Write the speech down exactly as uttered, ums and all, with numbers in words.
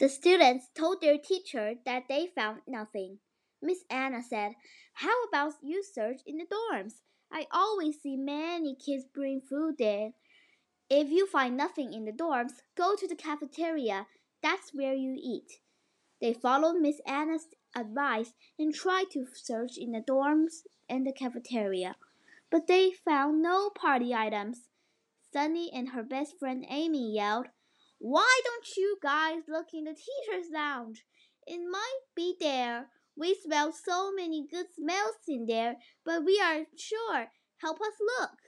The students told their teacher that they found nothing. Miss Anna said, "How about you search in the dorms? I always see many kids bring food there. If you find nothing in the dorms, go to the cafeteria. That's where you eat." They followed Miss Anna's advice and tried to search in the dorms and the cafeteria, but they found no party items. Sunny and her best friend Amy yelled, "Why don't you guys look in the teacher's lounge? It might be there. We smell so many good smells in there, but we aren't sure. Help us look."